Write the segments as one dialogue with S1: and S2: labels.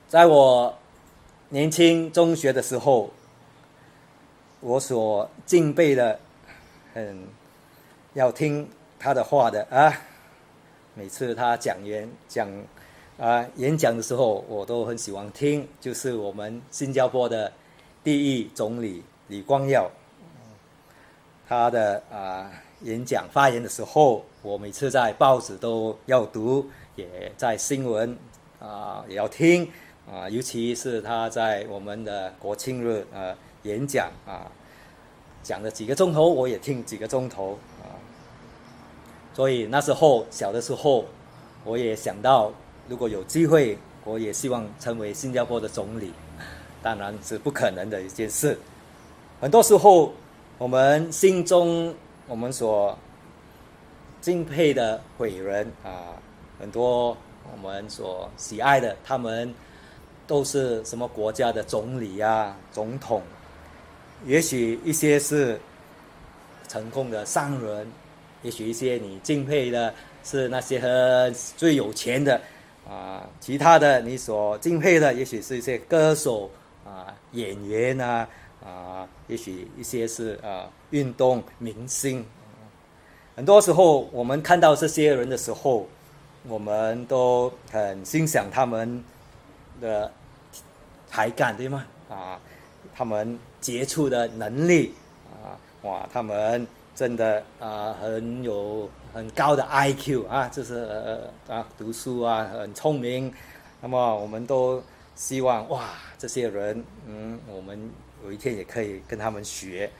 S1: 在我年轻中学的时候，我所敬佩的要听他的话的每次他演讲的时候，我都很喜欢听，就是我们新加坡的第一总理李光耀，他的演讲发言的时候，我每次在报纸都要读，也在新闻也要听尤其是他在我们的国庆日演讲讲了几个钟头，我也听几个钟头所以那时候小的时候，我也想到如果有机会，我也希望成为新加坡的总理，当然是不可能的一件事。很多时候我们心中我们所敬佩的伟人很多我们所喜爱的，他们都是什么国家的总理总统，也许一些是成功的商人，也许一些你敬佩的是那些最有钱的其他的你所敬佩的也许是一些歌手演员也许一些是运动明星很多时候我们看到这些人的时候，我们都很欣赏他们的才干，对吗他们杰出的能力他们真的很高的 IQ 就是读书很聪明。那么我们都希望这些人我们有一天也可以跟他们学。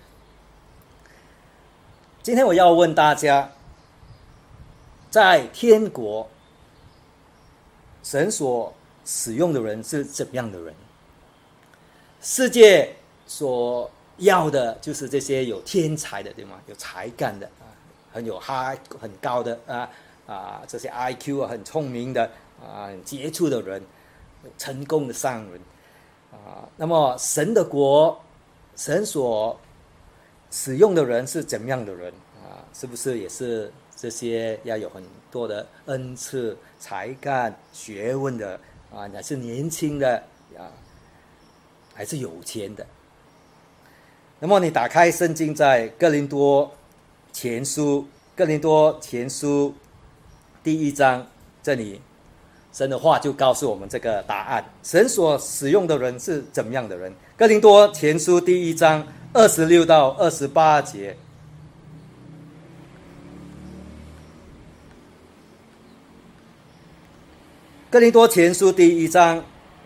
S1: 今天我要问大家，在天国神所使用的人是怎么样的人？世界所要的就是这些有天才的，对吗？有才干的很高的这些 IQ 很聪明的很杰出的人，成功的商人那么神的国，神所使用的人是怎么样的人是不是也是这些要有很多的恩赐、才干、学问的还是年轻的还是有钱的？那么你打开圣经，在哥林多前书第1章，这里神的话就告诉我们这个答案，神所使用的人是怎么样的人。哥林多前书第1章26到28节，哥林多前书第1章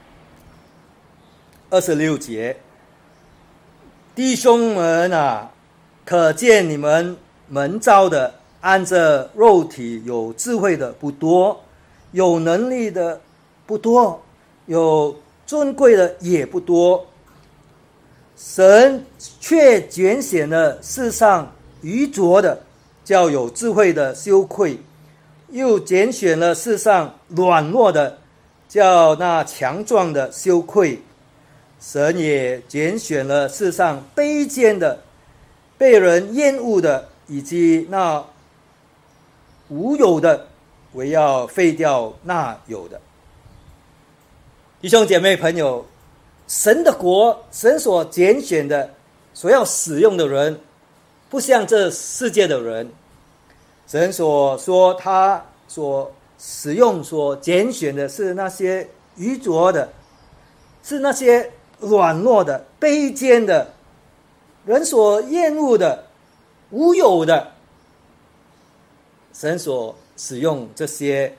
S1: 26节，弟兄们可见你们蒙召的，按着肉体有智慧的不多，有能力的不多，有尊贵的也不多，神却拣选了世上愚拙的，叫有智慧的羞愧，又拣选了世上软弱的，叫那强壮的羞愧。神也拣选了世上卑贱的，被人厌恶的，以及那无有的，为要废掉那有的。弟兄姐妹朋友，神的国，神所拣选的，所要使用的人，不像这世界的人。神所说他所使用所拣选的是那些愚拙的，是那些软弱的、卑贱的，人所厌恶的、无有的。神所使用这些，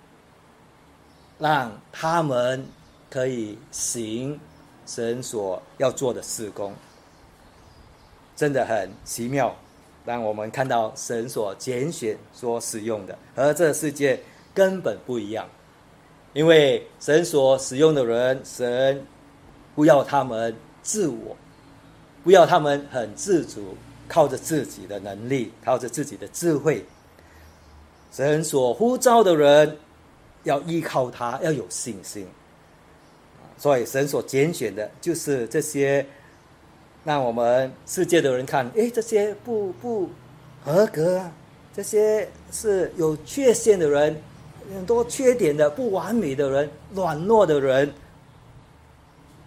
S1: 让他们可以行神所要做的事工，真的很奇妙，让我们看到神所拣选所使用的和这世界根本不一样。因为神所使用的人，神不要他们自我，不要他们很自主，靠着自己的能力，靠着自己的智慧。神所呼召的人要依靠他，要有信心。所以神所拣选的就是这些让我们世界的人看，这些不合格这些是有缺陷的人，很多缺点的，不完美的人，软弱的人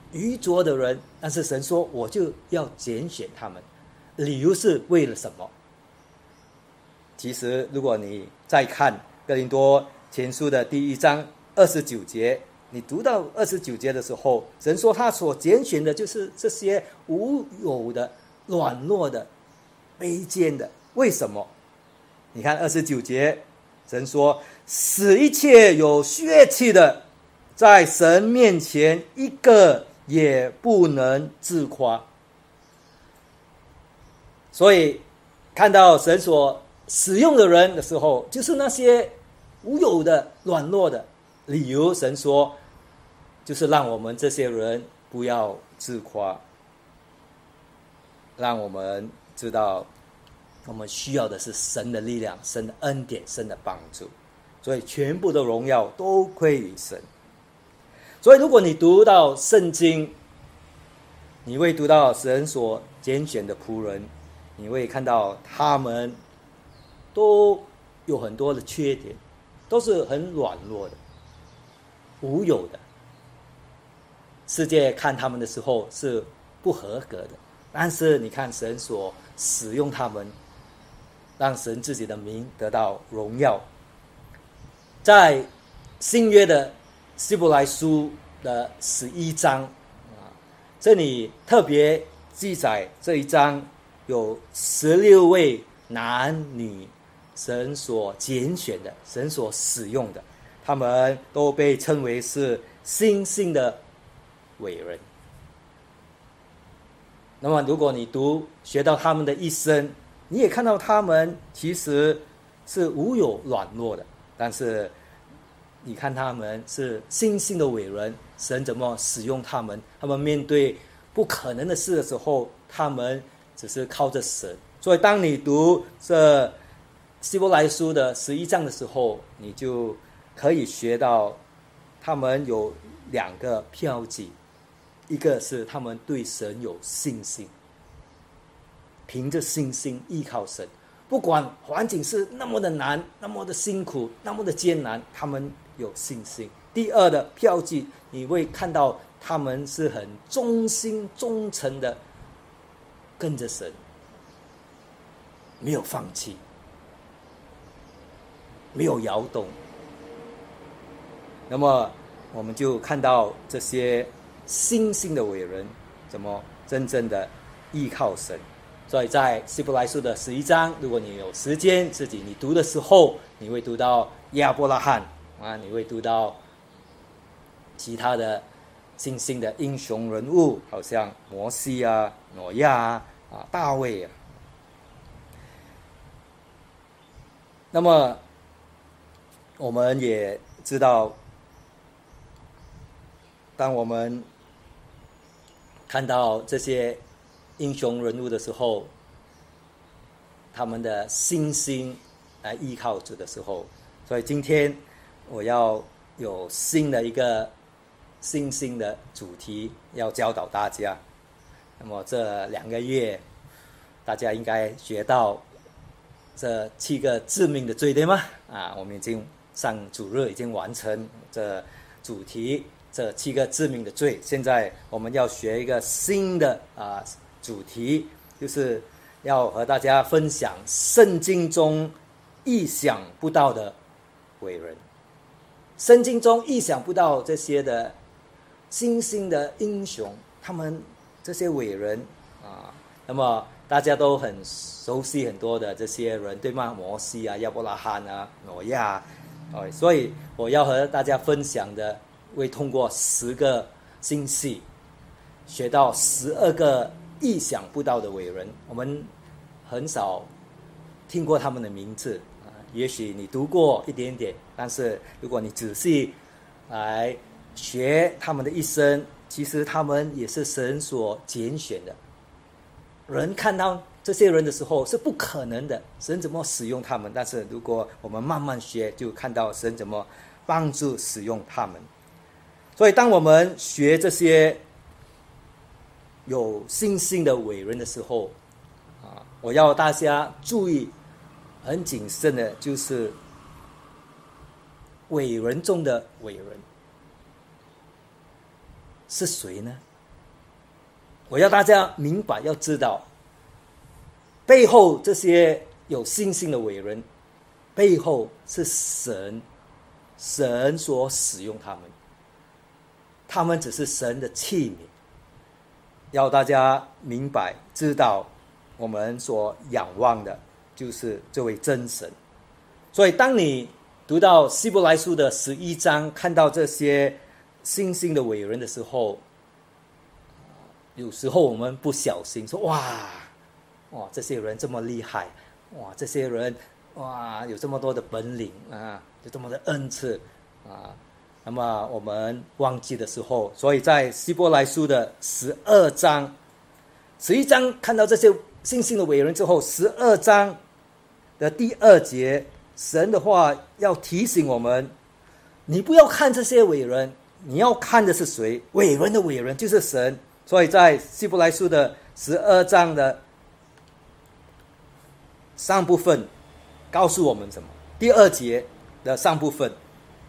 S1: 愚拙的人，但是神说我就要拣选他们，理由是为了什么？其实如果你再看哥林多前书的第1章29节，你读到29节的时候，神说他所拣选的就是这些无有的、软弱的、卑贱的。为什么？你看29节，神说使一切有血气的在神面前一个也不能自夸。所以看到神所使用的人的时候，就是那些无有的、软弱的。理由神说就是让我们这些人不要自夸，让我们知道我们需要的是神的力量、神的恩典、神的帮助。所以全部的荣耀都归于神。所以如果你读到圣经，你会读到神所拣选的仆人，你会看到他们都有很多的缺点，都是很软弱的、无有的。世界看他们的时候是不合格的，但是你看神所使用他们，让神自己的名得到荣耀。在新约的希伯来书的11章，这里特别记载这一章有16位男女神所拣选的、神所使用的，他们都被称为是新兴的伟人。那么如果你学到他们的一生，你也看到他们其实是无有软弱的，但是你看他们是新兴的伟人，神怎么使用他们？他们面对不可能的事的时候，他们只是靠着神。所以当你读这希伯来书的11章的时候，你就可以学到他们有2个标记，一个是他们对神有信心，凭着信心依靠神，不管环境是那么的难、那么的辛苦、那么的艰难，他们有信心。第二的标记，你会看到他们是很忠心忠诚的跟着神，没有放弃，没有摇动。那么我们就看到这些新兴的伟人怎么真正的依靠神。所以在希伯来书的11章，如果你有时间自己你读的时候，你会读到亚伯拉罕你会读到其他的新兴的英雄人物，好像摩西啊、挪亚大卫啊。那么我们也知道，当我们看到这些英雄人物的时候，他们的信心来依靠主的时候，所以今天我要有新的一个新兴的主题要教导大家。那么这2个月大家应该学到这7个致命的罪，对吗？我们已经上主日已经完成这主题，这7个致命的罪。现在我们要学一个新的主题，就是要和大家分享圣经中意想不到的伟人。圣经中意想不到这些的新兴的英雄，他们这些伟人那么大家都很熟悉很多的这些人，对吗？摩西亚伯拉罕挪亚所以我要和大家分享的，会通过10个星系学到12个意想不到的伟人。我们很少听过他们的名字也许你读过一点点，但是如果你仔细来学他们的一生，其实他们也是神所拣选的人。看到这些人的时候是不可能的，神怎么使用他们？但是如果我们慢慢学，就看到神怎么帮助使用他们。所以当我们学这些有信心的伟人的时候我要大家注意很谨慎的，就是伟人中的伟人是谁呢？ 我要大家明白，要知道背后这些有信心的伟人，背后是神所使用他们，他们只是神的器皿。要大家明白知道，我们所仰望的就是这位真神。所以当你读到希伯来书的11章，看到这些信心的伟人的时候，有时候我们不小心说哇，这些人这么厉害，哇，这些人哇有这么多的本领啊，有这么的恩赐啊。那么我们忘记的时候，所以在希伯来书的12章11章看到这些信心的伟人之后，12章的第2节，神的话要提醒我们，你不要看这些伟人，你要看的是谁？伟人的伟人就是神。所以在希伯来书的12章的上部分告诉我们什么？第2节的上部分，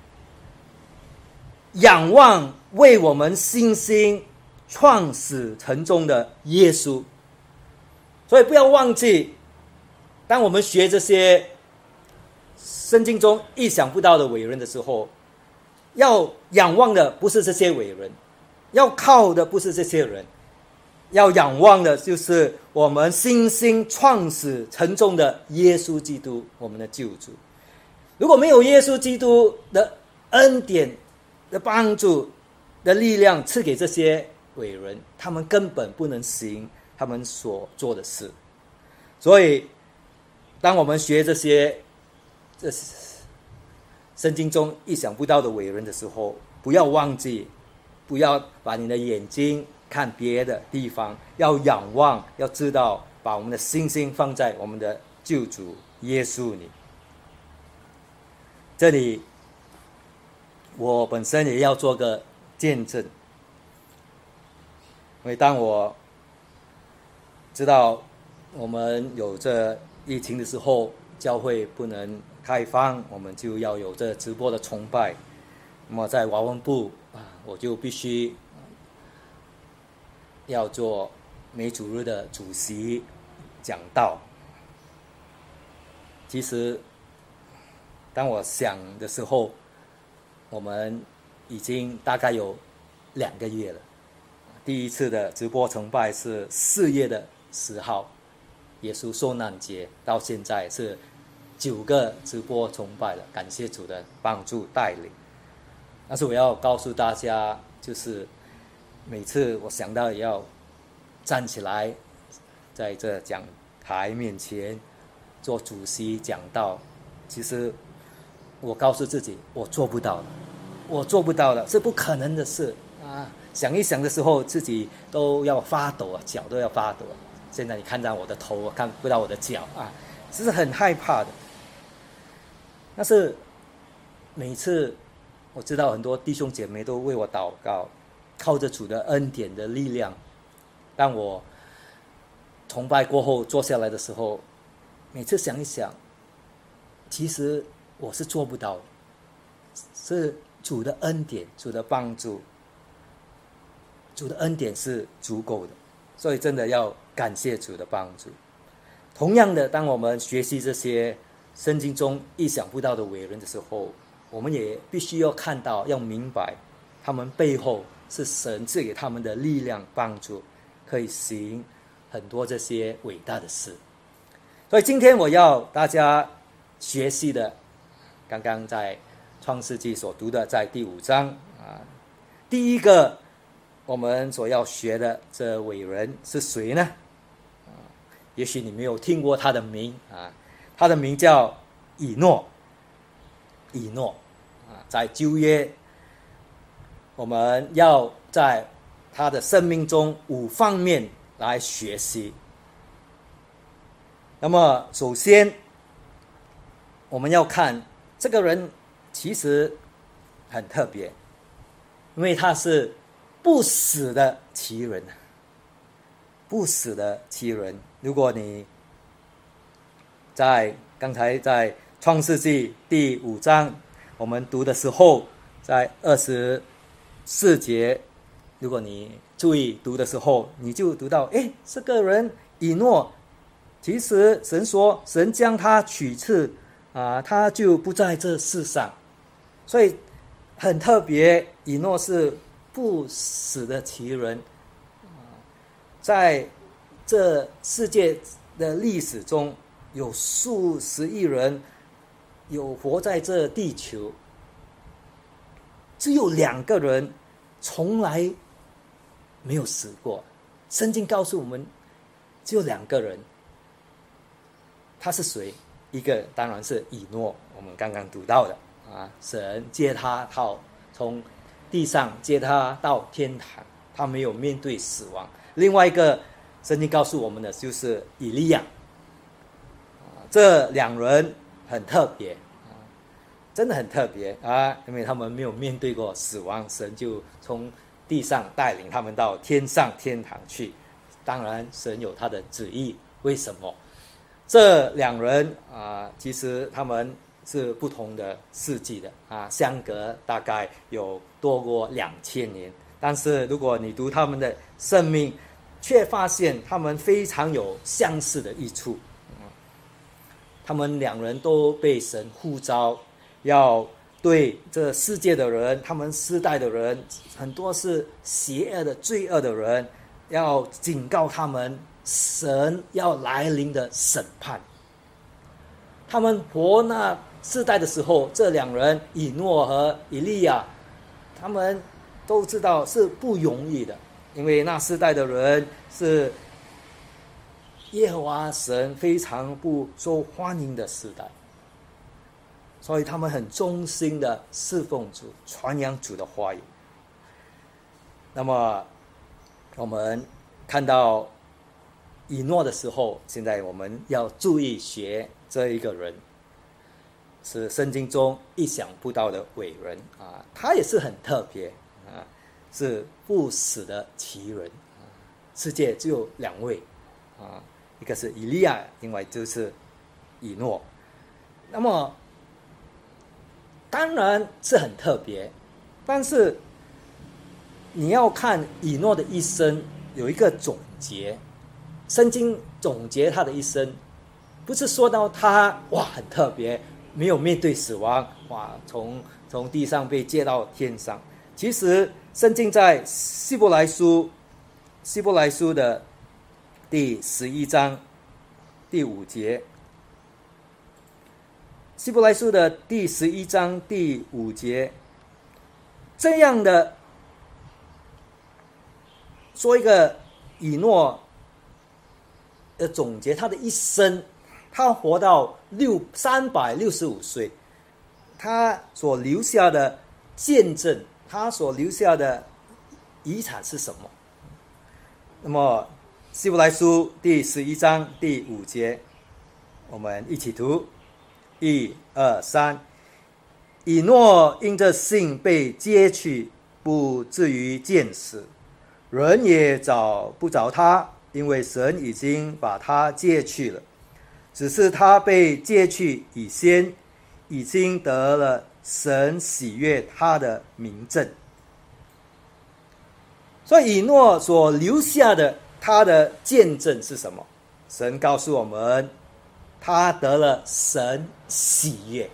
S1: 仰望为我们信心创始成终的耶稣。所以不要忘记，当我们学这些圣经中意想不到的伟人的时候，要仰望的不是这些伟人，要靠的不是这些人，要仰望的就是我们信心创始成终的耶稣基督，我们的救主。如果没有耶稣基督的恩典的帮助的力量赐给这些伟人，他们根本不能行他们所做的事。所以当我们学这圣经中意想不到的伟人的时候，不要忘记，不要把你的眼睛看别的地方，要仰望，要知道把我们的信心放在我们的救主耶稣里。这里我本身也要做个见证，因为当我知道我们有这疫情的时候，教会不能开放，我们就要有这直播的崇拜。那么在华文部我就必须要做每主日的主席讲道。其实当我想的时候，我们已经大概有2个月了。第一次的直播崇拜是4月10号，耶稣受难节，到现在是9个直播崇拜了，感谢主的帮助带领。但是我要告诉大家，就是每次我想到也要站起来在这讲台面前做主席讲道，其实我告诉自己我做不到的，是不可能的事啊！想一想的时候，自己都要发抖啊，脚都要发抖。现在你看到我的头，我看不到我的脚啊，这是很害怕的。但是每次我知道很多弟兄姐妹都为我祷告，靠着主的恩典的力量，当我崇拜过后坐下来的时候，每次想一想，其实我是做不到的，是主的恩典，主的帮助，主的恩典是足够的，所以真的要感谢主的帮助。同样的，当我们学习这些圣经中意想不到的伟人的时候，我们也必须要看到，要明白他们背后是神赐给他们的力量帮助，可以行很多这些伟大的事。所以今天我要大家学习的，刚刚在创世纪所读的，在第5章第一个我们所要学的这伟人是谁呢？也许你没有听过他的名他的名叫以诺。在旧约，我们要在他的生命中5方面来学习。那么首先我们要看这个人其实很特别，因为他是不死的奇人。如果你刚才在创世纪第5章我们读的时候，在24节如果你注意读的时候，你就读到，这个人以诺，其实神说神将他取次他就不在这世上，所以很特别，以诺是不死的奇人，在这世界的历史中，有数十亿人有活在这地球，只有2个人从来没有死过。圣经告诉我们，只有2个人，他是谁？一个当然是以诺，我们刚刚读到的神接他从地上接他到天堂，他没有面对死亡。另外一个圣经告诉我们的就是以利亚，这2人很特别真的很特别因为他们没有面对过死亡，神就从地上带领他们到天堂去。当然神有他的旨意，为什么？这2人其实他们是不同的世纪的相隔大概有多过2000年，但是如果你读他们的生命，却发现他们非常有相似的一处。他们2人都被神呼召，要对这世界的人，他们世代的人，很多是邪恶的罪恶的人，要警告他们神要来临的审判。他们活那世代的时候，这2人以诺和以利亚，他们都知道是不容易的，因为那世代的人是耶和华神非常不受欢迎的世代，所以他们很忠心的侍奉主，传扬主的话语。那么我们看到以诺的时候，现在我们要注意学这一个人，是圣经中意想不到的伟人他也是很特别是不死的奇人世界只有2位一个是以利亚，另外就是以诺。那么当然是很特别，但是你要看以诺的一生有一个总结，圣经总结他的一生，不是说到他很特别，没有面对死亡从地上被接到天上。其实圣经在希伯来书的第11章第5节，希伯来书的第11章第5节，这样的说一个以诺的总结，他的一生，他活到365岁，他所留下的见证，他所留下的遗产是什么？那么希伯来书第11章第5节，我们一起读，1、2、3。以诺因着信被接去，不至于见死，人也找不着他，因为神已经把他接去了。只是他被接去以先，已经得了神喜悦他的明证。所以以诺所留下的他的见证是什么？神告诉我们，他得了神喜悦，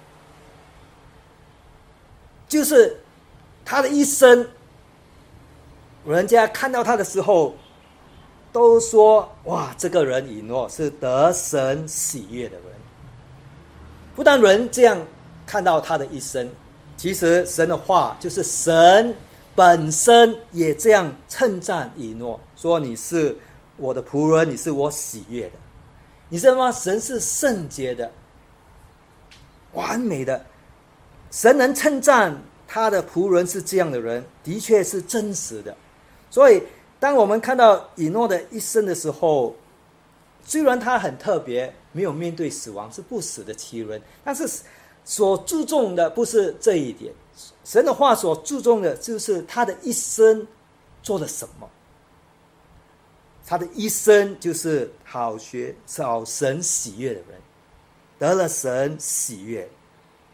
S1: 就是他的一生，人家看到他的时候都说，哇，这个人以诺是得神喜悦的人。不但人这样看到他的一生，其实神的话就是神本身也这样称赞以诺，说你是我的仆人，你是我喜悦的。你知道吗？神是圣洁的，完美的。神能称赞他的仆人是这样的人，的确是真实的。所以当我们看到以诺的一生的时候，虽然他很特别，没有面对死亡，是不死的奇人，但是所注重的不是这一点。神的话所注重的就是他的一生做了什么。他的一生就是讨神喜悦的人，得了神喜悦。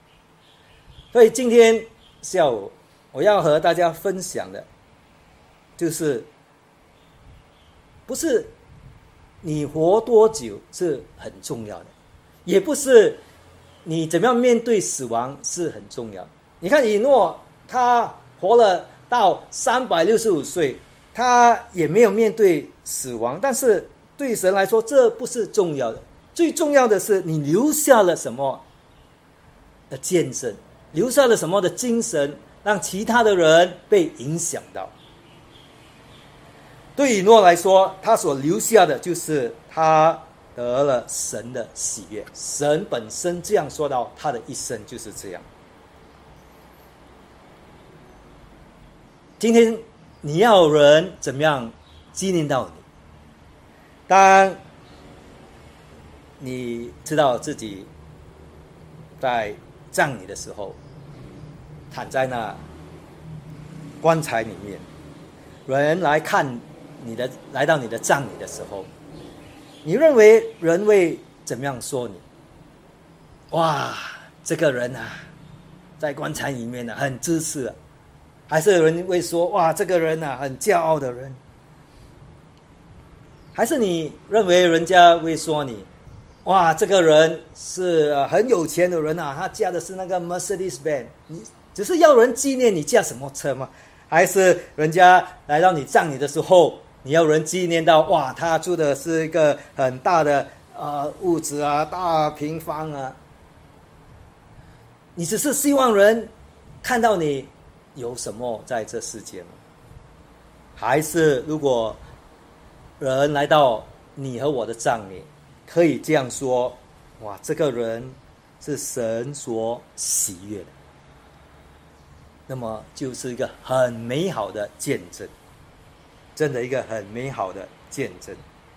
S1: 所以今天下午我要和大家分享的就是不是你活多久是很重要的，也不是你怎么样面对死亡是很重要的。你看以诺，他活了到365岁，他也没有面对死亡，但是对神来说这不是重要的，最重要的是你留下了什么的见证，留下了什么的精神，让其他的人被影响到。对以诺来说，他所留下的就是他得了神的喜悦，神本身这样说到他的一生就是这样。今天你要人怎么样纪念到你？当你知道自己在葬礼的时候，躺在那棺材里面，人来看你的，来到你的葬礼的时候，你认为人会怎么样说你？哇，这个人啊，在棺材里面啊，很自私啊。还是有人会说，哇，这个人啊，很骄傲的人。还是你认为人家会说你，哇，这个人是很有钱的人啊，他驾的是那个 Mercedes Benz。你只是要人纪念你驾什么车吗？还是人家来到你葬礼的时候，你要人纪念到，哇，他住的是一个很大的屋子啊，大平方啊。你只是希望人看到你有什么在这世界吗？还是如果人来到你和我的葬礼，可以这样说，哇，这个人是神所喜悦的，那么就是一个很美好的见证，真的一个很美好的见证。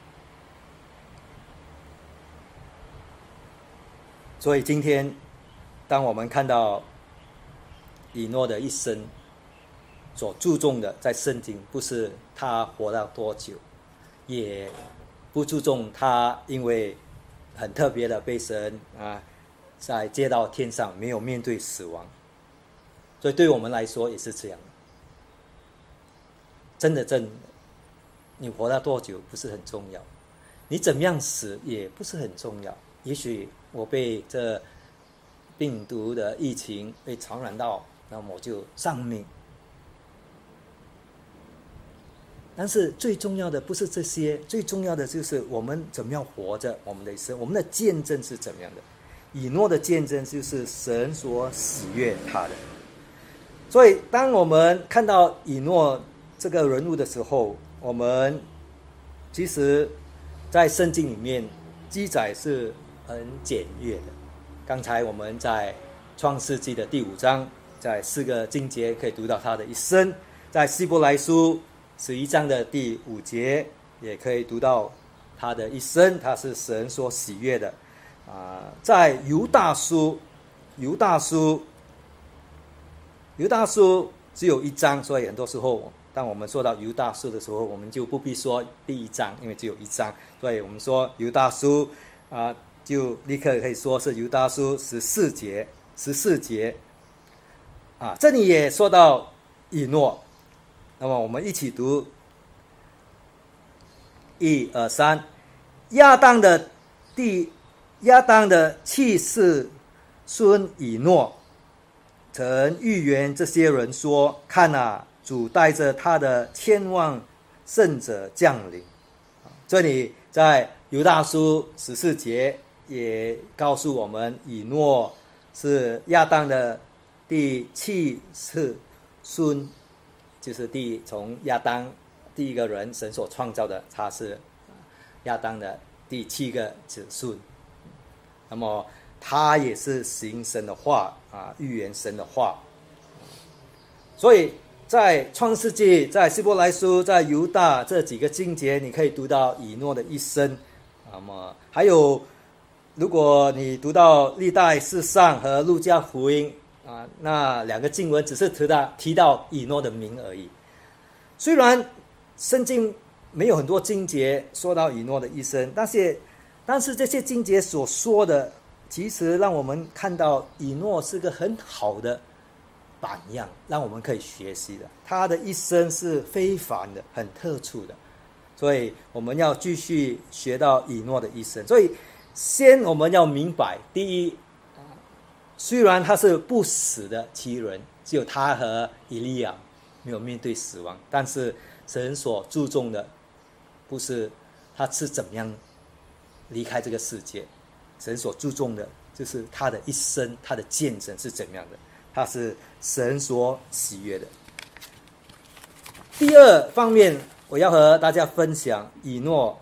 S1: 所以今天当我们看到以诺的一生所注重的，在圣经不是他活到多久，也不注重他因为很特别的被神在接到天上，没有面对死亡。所以对我们来说也是这样，真的你活到多久不是很重要，你怎么样死也不是很重要。也许我被这病毒的疫情被传染到，那么我就丧命。但是最重要的不是这些，最重要的就是我们怎么样活着我们的一生，我们的见证是怎么样的。以诺的见证就是神所喜悦他的。所以当我们看到以诺这个人物的时候，我们其实在圣经里面记载是很简略的。刚才我们在创世纪的第5章，在4个经节可以读到他的一生，在希伯来书11章的第5节也可以读到他的一生，他是神所喜悦的。在犹大书只有1章，所以很多时候当我们说到犹大书的时候，我们就不必说第1章，因为只有1章，所以我们说犹大书就立刻可以说是犹大书14节这里也说到以诺。那么我们一起读1、2、3。亚当的妻室孙以诺曾预言这些人说，看啊，主带着他的千万圣者降临。这里在犹大书14节也告诉我们，以诺是亚当的第7次孙，就是从亚当第一个人神所创造的，他是亚当的第7个子孙。那么他也是行神的话预言神的话。所以在创世纪、在希伯来书、在犹大这几个经节，你可以读到以诺的一生。那么还有，如果你读到历代志上和路加福音那2个经文只是提到以诺的名而已。虽然圣经没有很多经节说到以诺的一生，但是这些经节所说的，其实让我们看到以诺是个很好的榜样，让我们可以学习的。他的一生是非凡的，很特殊的，所以我们要继续学到以诺的一生。所以先我们要明白，第一，虽然他是不死的奇人，只有他和以利亚没有面对死亡，但是神所注重的不是他是怎么样离开这个世界，神所注重的就是他的一生，他的见证是怎么样的，他是神所喜悦的。第二方面，我要和大家分享以诺，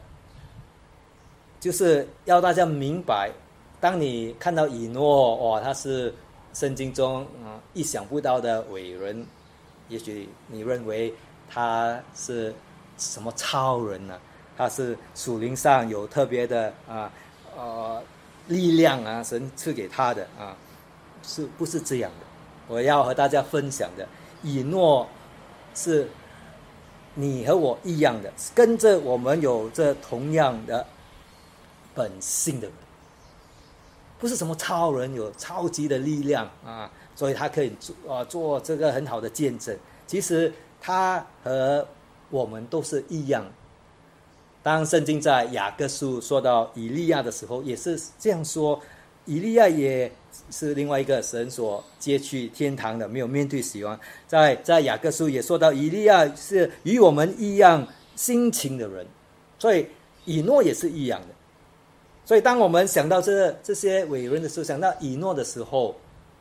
S1: 就是要大家明白，当你看到以诺，他是圣经中意想不到的伟人，也许你认为他是什么超人呢？他是属灵上有特别的力量啊，神赐给他的啊，是不是这样的？我要和大家分享的，以诺是你和我一样的，跟着我们有着同样的本性的人，不是什么超人有超级的力量啊，所以他可以做这个很好的见证。其实他和我们都是一样。当圣经在雅各书说到以利亚的时候，也是这样说，以利亚也是另外一个神所接去天堂的，没有面对死亡。在雅各书也说到以利亚是与我们一样心情的人，所以以诺也是一样的。所以当我们想到这些伟人的时候，想到以诺的时候，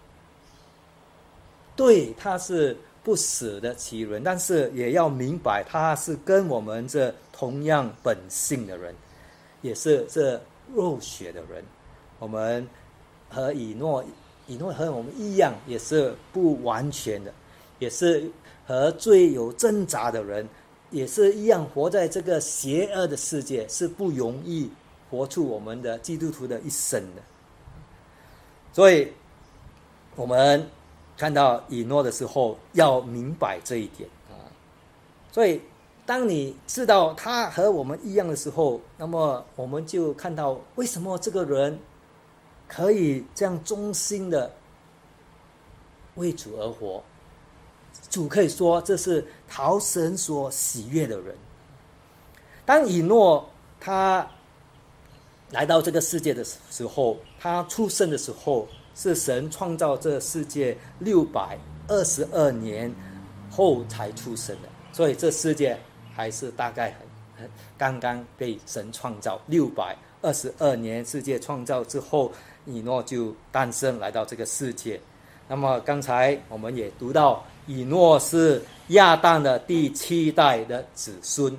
S1: 对，他是不死的奇人，但是也要明白他是跟我们这同样本性的人，也是这肉血的人。我们和以诺和我们一样，也是不完全的，也是和最有挣扎的人，也是一样活在这个邪恶的世界，是不容易活出我们的基督徒的一生的。所以我们看到以诺的时候，要明白这一点啊。所以当你知道他和我们一样的时候，那么我们就看到为什么这个人可以这样忠心的为主而活。主可以说这是讨神所喜悦的人。当以诺他来到这个世界的时候，他出生的时候是神创造这世界622年后才出生的，所以这世界还是大概刚刚被神创造。622年世界创造之后，以诺就诞生来到这个世界。那么刚才我们也读到，以诺是亚当的第7代的子孙，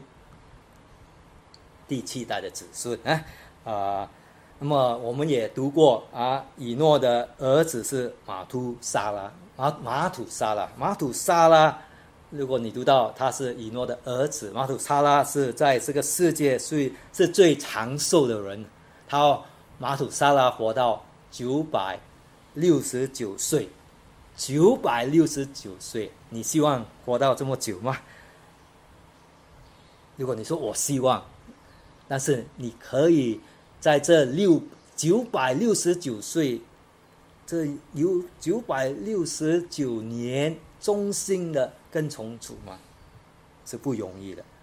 S1: 第7代的子孙那么我们也读过以诺的儿子是马土沙拉。如果你读到他是以诺的儿子，马土沙拉是在这个世界是最长寿的人。马土沙拉活到969岁，969岁，你希望活到这么久吗？如果你说我希望，但是你可以在这969岁，这有969年忠心的跟从主吗？是不容易的。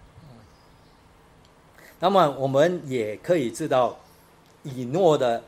S1: 那么我们也可以知道，以诺的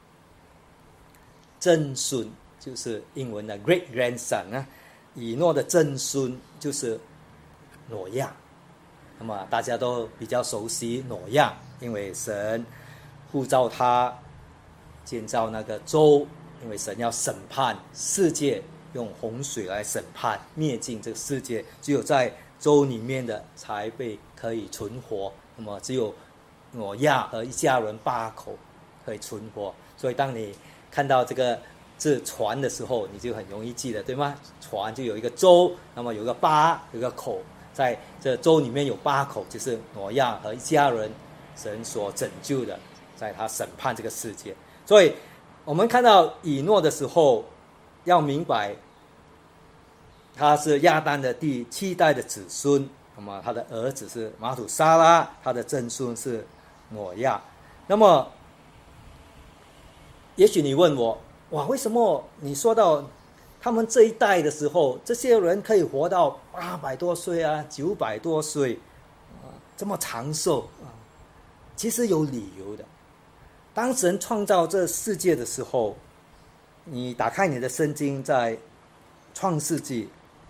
S1: 曾孙就是英文的 great grandson 以诺的曾孙就是挪亚。那么大家都比较熟悉挪亚，因为神呼召他建造那个舟，因为神要审判世界，用洪水来审判灭尽这个世界，只有在舟里面的才可以存活。那么只有挪亚和一家人8口可以存活。所以当你看到这船的时候，你就很容易记得，对吗？船就有一个舟，那么有个口，在这舟里面有8口，就是挪亚和一家人，神所拯救的，在他审判这个世界。所以我们看到以诺的时候，要明白他是亚当的第7代的子孙。那么他的儿子是马土沙拉，他的曾孙是挪亚。那么也许你问我，为什么你说到他们这一代的时候，这些人可以活到800多岁啊，900多岁这么长寿其实有理由的。当神创造这世界的时候，你打开你的圣经，在创世纪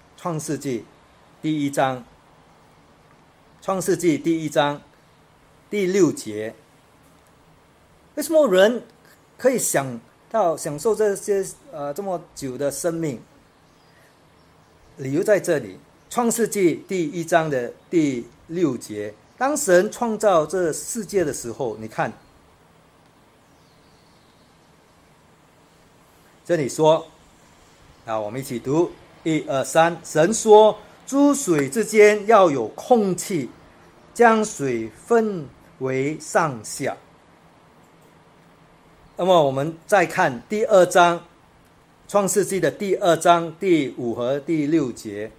S1: 第一章，创世纪第1章第6节，为什么人可以享受这些这么久的生命？理由在这里，创世纪第1章的第6节，当神创造这世界的时候，你看这里说我们一起读1、2、3。神说，诸水之间要有空气，将水分为上下。那么我们再看第2章，创世纪的第2章第5和第6节。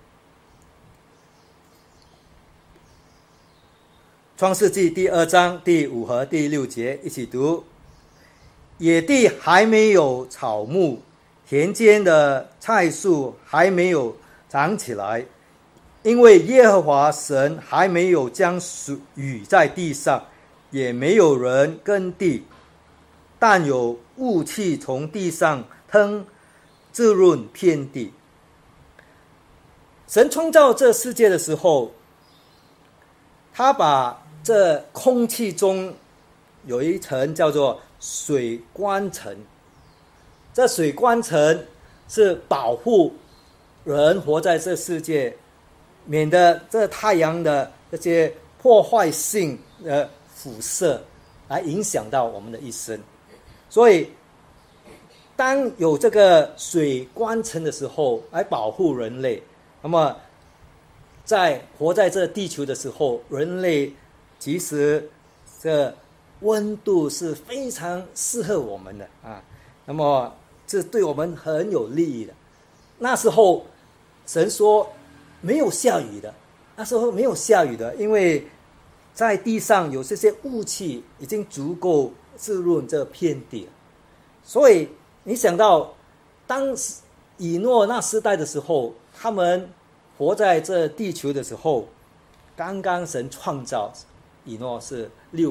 S1: 创世纪第2章第5和第6节，一起读。野地还没有草木，田间的菜树还没有长起来，因为耶和华神还没有将雨在地上，也没有人耕地，但有雾气从地上滋润遍地。神创造这世界的时候，他把这空气中有一层叫做水光层，这水光层是保护人活在这世界，免得这太阳的这些破坏性的辐射来影响到我们的一生。所以当有这个水光层的时候，来保护人类，那么在活在这地球的时候，人类其实这温度是非常适合我们的那么这对我们很有利益的。那时候神说没有下雨的，因为在地上有这些雾气已经足够滋润这片地了。所以你想到当以诺那时代的时候，他们活在这地球的时候，刚刚神创造以诺是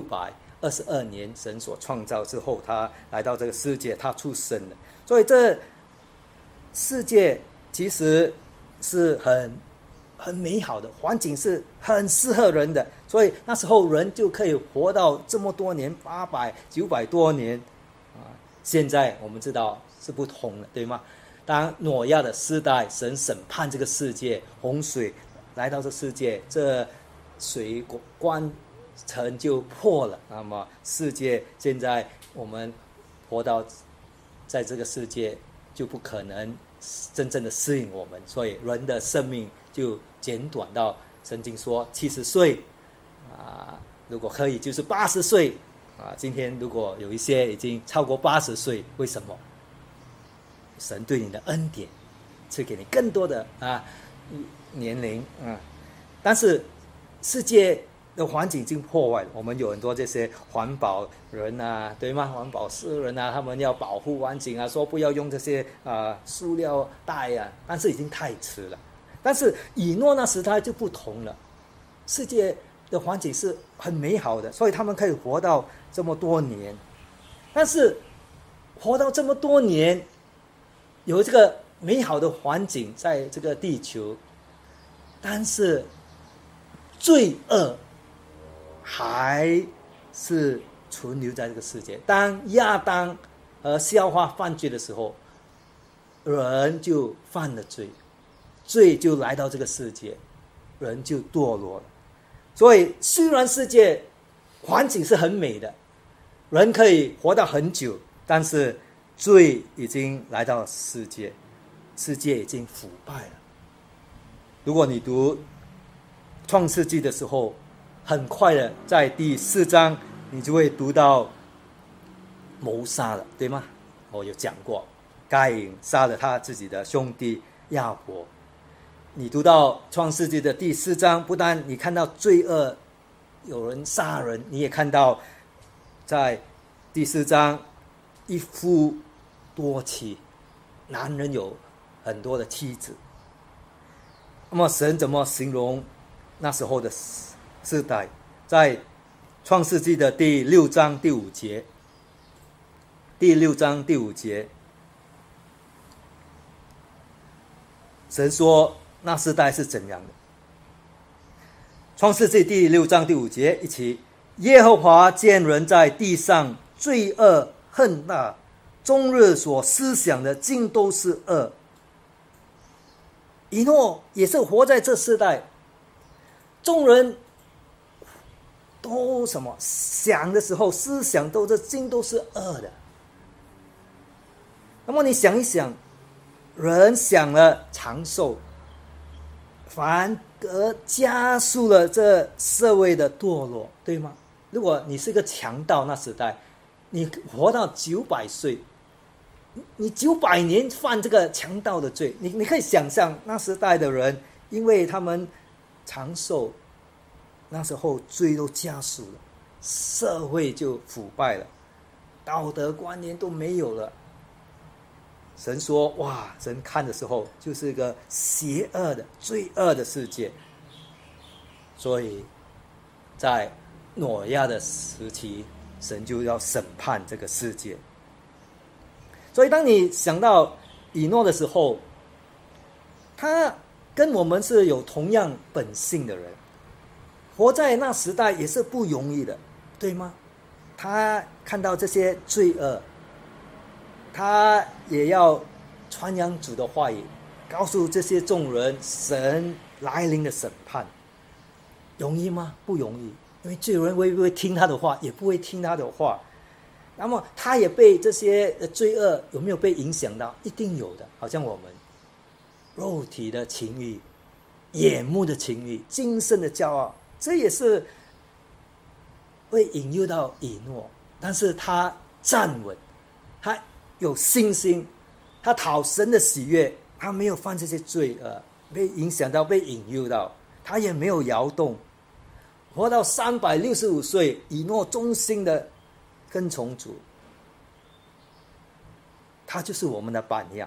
S1: 622年神所创造之后，他来到这个世界，他出生了。所以这世界其实是很美好的，环境是很适合人的，所以那时候人就可以活到这么多年，800、900多年现在我们知道是不同了，对吗？当挪亚的时代，神审判这个世界，洪水来到这世界，这水光层就破了，那么世界现在我们活到在这个世界就不可能真正的适应我们，所以人的生命就减短到圣经说70岁如果可以就是80岁今天如果有一些已经超过80岁，为什么？神对你的恩典赐给你更多的年龄但是世界的环境已经破坏了，我们有很多这些环保人对吗？环保诗人他们要保护环境说不要用这些塑料袋但是已经太迟了。但是以诺那时代就不同了，世界的环境是很美好的，所以他们可以活到这么多年。但是活到这么多年，有这个美好的环境在这个地球，但是罪恶还是存留在这个世界。当亚当和夏娃犯罪的时候，人就犯了罪，罪就来到这个世界，人就堕落了。所以虽然世界环境是很美的，人可以活到很久，但是罪已经来到世界，世界已经腐败了。如果你读创世纪的时候，很快的在第4章你就会读到谋杀了，对吗？我有讲过该隐杀了他自己的兄弟亚伯。你读到创世纪的第4章，不但你看到罪恶，有人杀人，你也看到在第4章一夫多妻，男人有很多的妻子。那么神怎么形容那时候的世代？在创世纪的第6章第5节，第6章第5节，神说那世代是怎样的？创世纪第6章第5节，一起：耶和华见人在地上罪恶恨大，终日所思想的尽都是恶。以诺也是活在这世代，众人都什么想的时候，思想尽都是恶的。那么你想一想，人想了长寿，反而加速了这社会的堕落，对吗？如果你是个强盗，那时代你活到900岁，你900年犯这个强盗的罪，你可以想象那时代的人，因为他们长寿，那时候罪都加速了，社会就腐败了，道德观念都没有了。神说哇，神看的时候就是一个邪恶的罪恶的世界。所以在挪亚的时期，神就要审判这个世界。所以当你想到以诺的时候，他跟我们是有同样本性的人，活在那时代也是不容易的，对吗？他看到这些罪恶，他也要传扬主的话语，告诉这些众人神来临的审判。容易吗？不容易，因为罪人会不会听他的话？也不会听他的话。那么他也被这些罪恶有没有被影响到？一定有的。好像我们肉体的情欲、眼目的情欲、今生的骄傲，这也是会引诱到以诺。但是他站稳，他有信心，他讨神的喜悦，他没有犯这些罪恶，被影响到，被引诱到，他也没有摇动，活到365岁，以诺忠心的跟从主，他就是我们的榜样。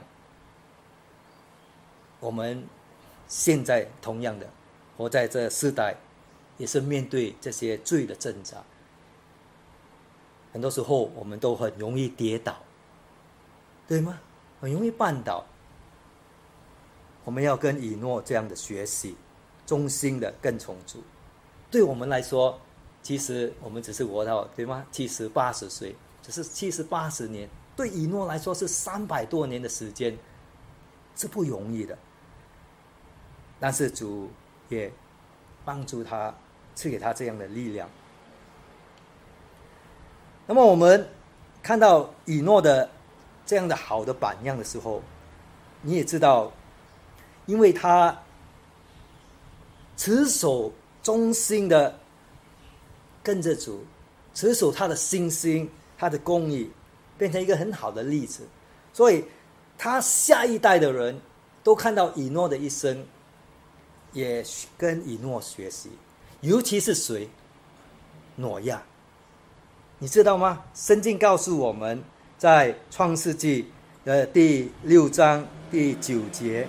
S1: 我们现在同样的活在这世代，也是面对这些罪的挣扎，很多时候我们都很容易跌倒，对吗？很容易绊倒。我们要跟以诺这样的学习，忠心的跟从主。对我们来说，其实我们只是活到，对吗？70、80岁，只是70、80年。对以诺来说是300多年的时间，是不容易的。但是主也帮助他，赐给他这样的力量。那么我们看到以诺的这样的好的榜样的时候，你也知道，因为他持守忠心的跟着主，持守他的信心，他的公义，变成一个很好的例子。所以他下一代的人都看到以诺的一生，也跟以诺学习。尤其是谁？挪亚。你知道吗？圣经告诉我们，在创世纪的第6章第9节，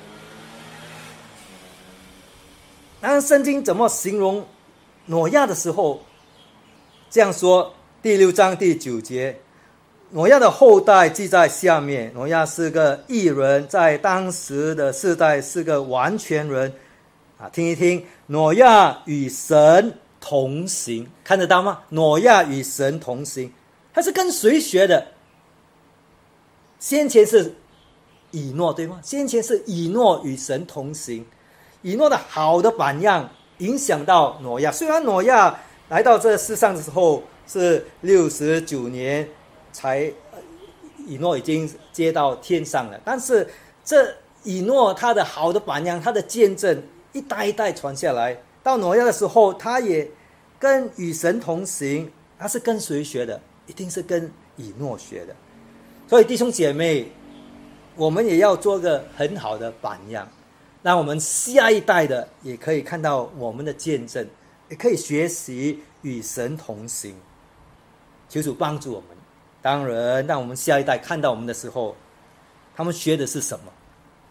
S1: 当圣经怎么形容挪亚的时候，这样说，第6章第9节，挪亚的后代记在下面。挪亚是个义人，在当时的世代是个完全人。听一听，挪亚与神同行，看得到吗？挪亚与神同行，他是跟谁学的？先前是以诺，对吗？先前是以诺与神同行，以诺的好的榜样影响到挪亚。虽然挪亚来到这世上的时候是69年才，以诺已经接到天上了，但是这以诺他的好的榜样，他的见证一代一代传下来，到挪亚的时候，他也跟与神同行。他是跟谁学的？一定是跟以诺学的。所以弟兄姐妹，我们也要做个很好的榜样，让我们下一代的也可以看到我们的见证，也可以学习与神同行。求主帮助我们。当然让我们下一代看到我们的时候，他们学的是什么？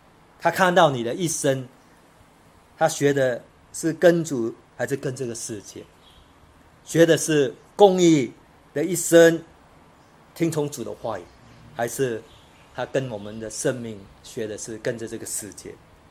S1: 他看到你的一生，他学的是跟主还是跟这个世界？学的是公义的一生，听从主的话语，还是他跟我们的生命学的是跟着这个世界？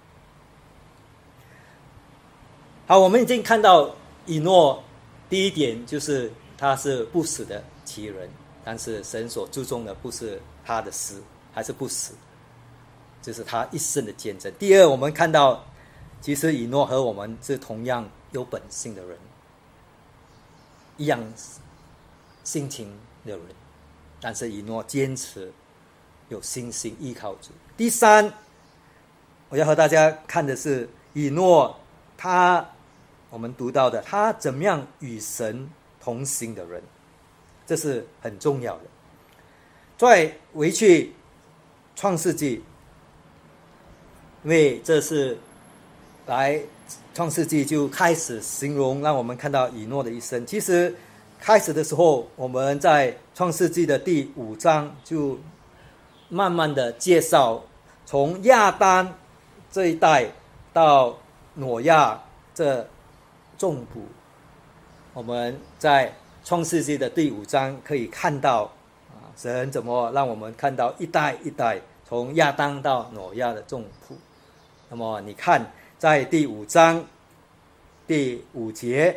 S1: 好，我们已经看到以诺，第一点就是他是不死的奇人，但是神所注重的不是他的死，还是不死，就是他一生的见证。第二，我们看到其实以诺和我们是同样有本性的人，一样性情的人，但是以诺坚持有信心依靠主。第三，我要和大家看的是以诺，我们读到的他怎么样与神同行的人，这是很重要的。再回去创世纪，因为这是来创世纪就开始形容，让我们看到以诺的一生。其实开始的时候，我们在创世纪的第5章就慢慢的介绍，从亚当这一代到挪亚这众仆，我们在创世纪的第5章可以看到神怎么让我们看到一代一代从亚当到挪亚的众仆。那么你看在第5章第5节，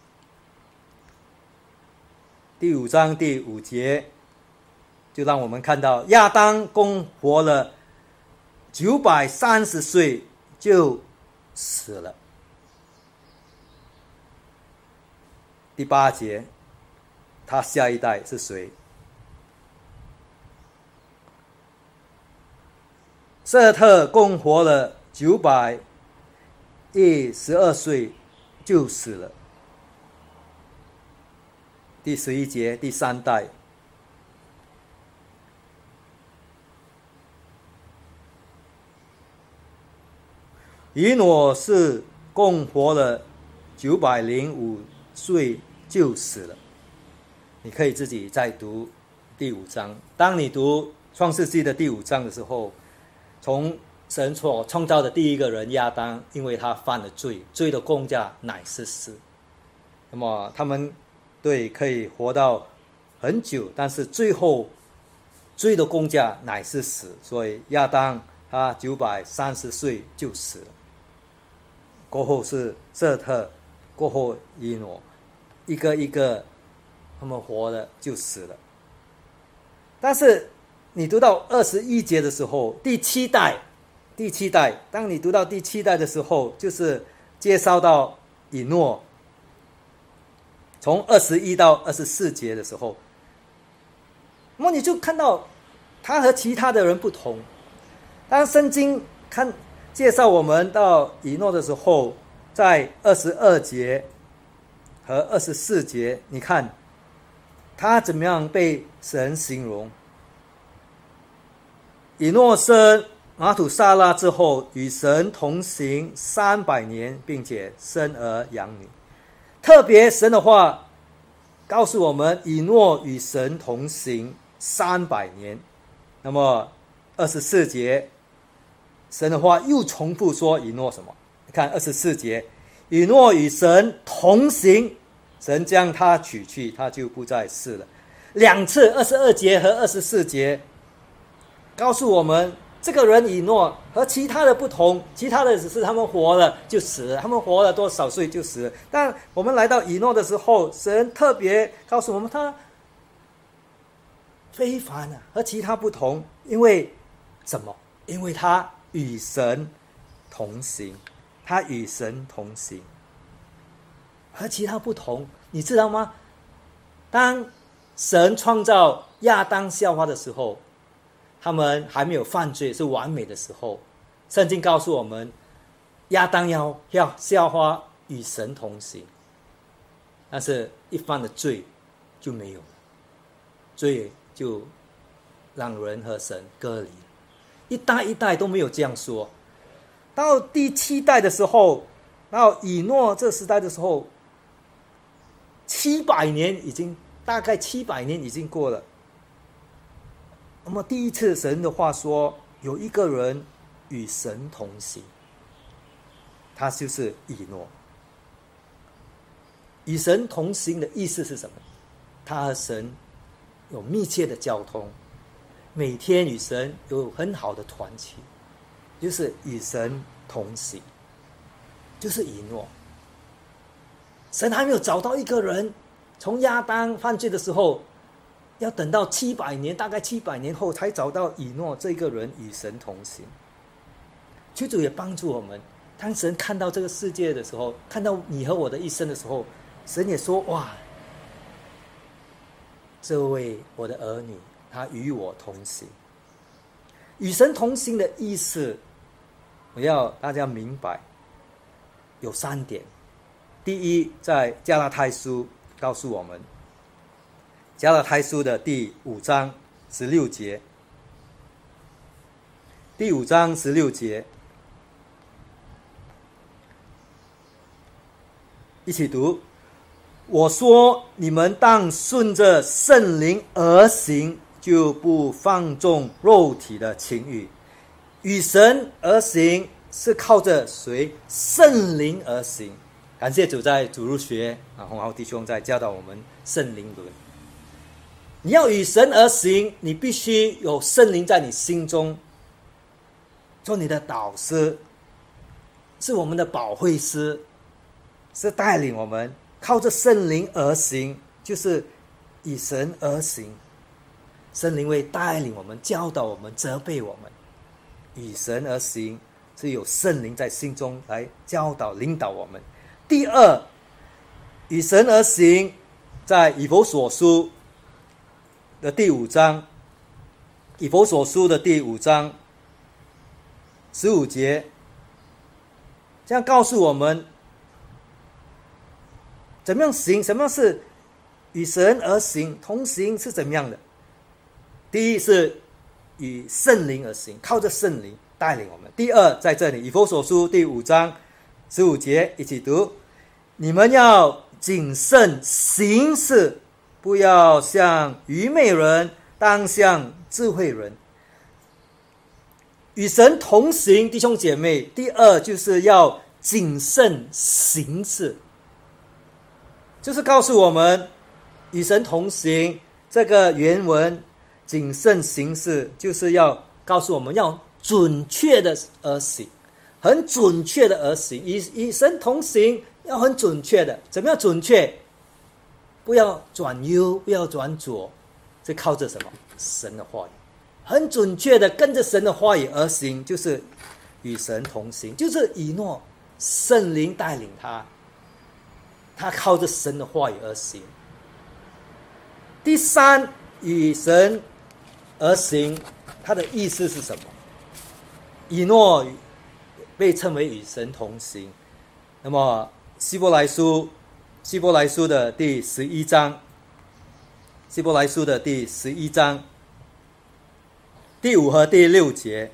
S1: 第5章第5节就让我们看到亚当共活了930岁就死了。第8节，他下一代是谁？瑟特共活了912岁就死了。第11节，第3代，以诺是共活了905岁就死了。你可以自己再读第5章。当你读创世纪的第5章的时候，从神所创造的第一个人亚当，因为他犯了罪，罪的工价乃是死。那么他们可以活到很久，但是最后罪的工价乃是死，所以亚当他930岁就死了。过后是瑟特，过后以诺，一个一个他们活了就死了。但是你读到21节的时候，第七代，当你读到第7代的时候，就是介绍到以诺，从21到24节的时候，那么你就看到他和其他的人不同。当圣经介绍我们到以诺的时候，在22节和24节，你看他怎么样被神形容。以诺生马土撒拉之后，与神同行300年，并且生儿养女。特别神的话告诉我们，以诺与神同行300年。那么24节，神的话又重复说以诺什么？你看24节，以诺与神同行，神将他取去，他就不再世了。2次，22节和24节告诉我们，这个人以诺和其他的不同，其他的只是他们活了就死了，他们活了多少岁就死了。但我们来到以诺的时候，神特别告诉我们，他非凡啊，和其他不同。因为什么？因为他与神同行，他与神同行，和其他不同。你知道吗？当神创造亚当夏娃的时候，他们还没有犯罪，是完美的时候。圣经告诉我们，亚当要夏娃与神同行，但是一犯了罪就没有了，罪就让人和神隔离。一代一代都没有这样说。到第7代的时候，到以诺这时代的时候，700年大概700年已经过了。那么第一次神的话说，有一个人与神同行，他就是以诺。与神同行的意思是什么？他和神有密切的交通，每天与神有很好的团契，就是与神同行，就是以诺。神还没有找到一个人，从亚当犯罪的时候，要等到700年，大概700年后才找到以诺这个人与神同行。求主也帮助我们，当神看到这个世界的时候，看到你和我的一生的时候，神也说：哇，这位我的儿女，他与我同行。与神同行的意思，我要大家明白，有3点。第一，在加拉太书告诉我们，加拉太书的第5章16节，第5章16节，一起读。我说，你们当顺着圣灵而行，就不放纵肉体的情欲。与神而行是靠着谁？圣灵而行。感谢主，在主日学洪豪弟兄在教导我们圣灵论。你要与神而行，你必须有圣灵在你心中，做你的导师，是我们的保惠师，是带领我们靠着圣灵而行，就是以神而行。圣灵会带领我们，教导我们，责备我们。与神而行是有圣灵在心中来教导领导我们。第二，与神而行，在以弗所书的第5章，以弗所书的第5章15节，这样告诉我们怎么样行，什么是与神而行，同行是怎么样的。第一是与圣灵而行，靠着圣灵带领我们。第二，在这里以弗所书第5章15节，一起读：你们要谨慎行事，不要像愚昧人，当像智慧人。与神同行，弟兄姐妹，第二就是要谨慎行事，就是告诉我们与神同行这个原文谨慎行事，就是要告诉我们要准确的而行，很准确的而行。与神同行要很准确的，怎么样准确？不要转右，不要转左，这靠着什么？神的话语，很准确的跟着神的话语而行，就是与神同行，就是以诺圣灵带领他，他靠着神的话语而行。第三，与神而行，它的意思是什么？以诺被称为与神同行。那么希伯来书的第11章，希伯来书的第11章第5和第6节，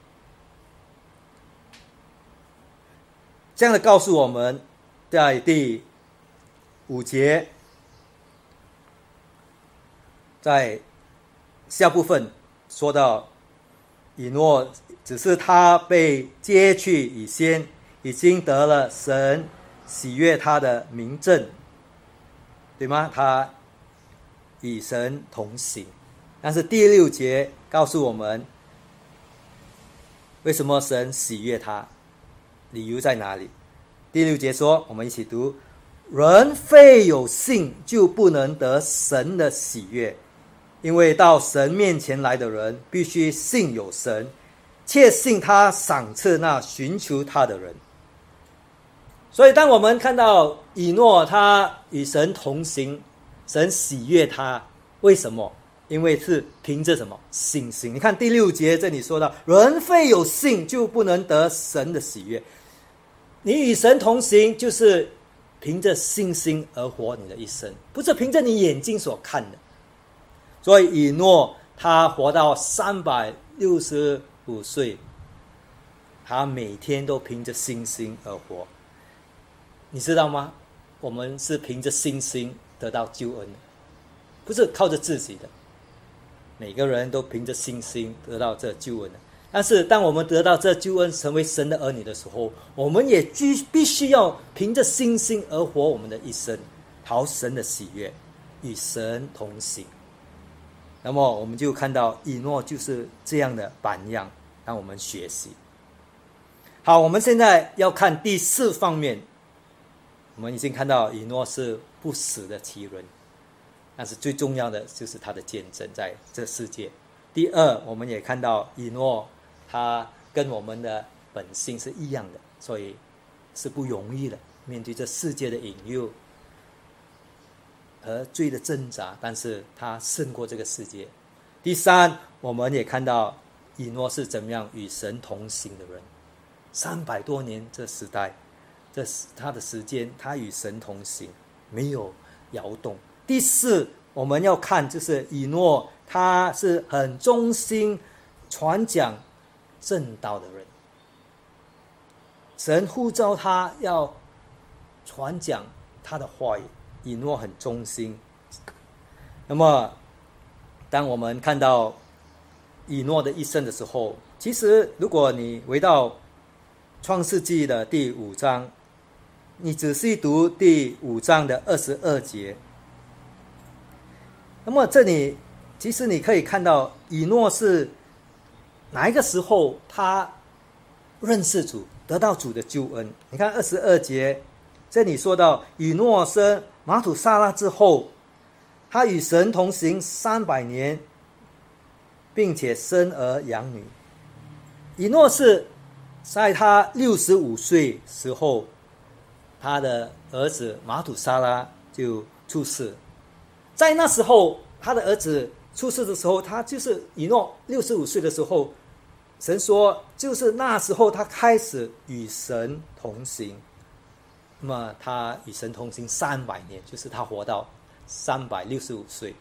S1: 这样的告诉我们，在第5节，在下部分说到以诺只是他被接去以先，已经得了神喜悦他的明证，对吗？他与神同行。但是第6节告诉我们，为什么神喜悦他，理由在哪里？第6节说，我们一起读：人非有信，就不能得神的喜悦，因为到神面前来的人，必须信有神，切信他赏赐那寻求他的人。所以当我们看到以诺他与神同行，神喜悦他，为什么？因为是凭着什么？信心。你看第6节这里说到，人非有信，就不能得神的喜悦。你与神同行，就是凭着信心而活你的一生，不是凭着你眼睛所看的。所以以诺他活到365岁，他每天都凭着信心而活。你知道吗？我们是凭着信心得到救恩的，不是靠着自己的。每个人都凭着信心得到这救恩的。 但是当我们得到这救恩，成为神的儿女的时候，我们也必须要凭着信心而活我们的一生，讨神的喜悦，与神同行。那么我们就看到以诺就是这样的榜样，让我们学习。好，我们现在要看第4方面。我们已经看到以诺是不死的奇人，但是最重要的就是他的见证在这世界。第2，我们也看到以诺他跟我们的本性是一样的，所以是不容易的，面对这世界的引诱和罪的挣扎，但是他胜过这个世界。第3，我们也看到以诺是怎么样与神同行的人，300多年这时代，他的时间，他与神同行，没有摇动。第4，我们要看就是以诺他是很忠心传讲正道的人，神呼召他要传讲他的话语，以诺很忠心。那么当我们看到以诺的一生的时候，其实如果你回到创世纪的第5章，你仔细读第5章的22节，那么这里其实你可以看到以诺是哪一个时候他认识主，得到主的救恩。你看22节，这里说到以诺生马土撒拉之后，他与神同行300年，并且生儿养女。以诺是在他65岁时候，他的儿子马土撒拉就出世。在那时候他的儿子出世的时候，他就是以诺65岁的时候，神说就是那时候他开始与神同行。那么他与神同行300年，就是他活到365岁。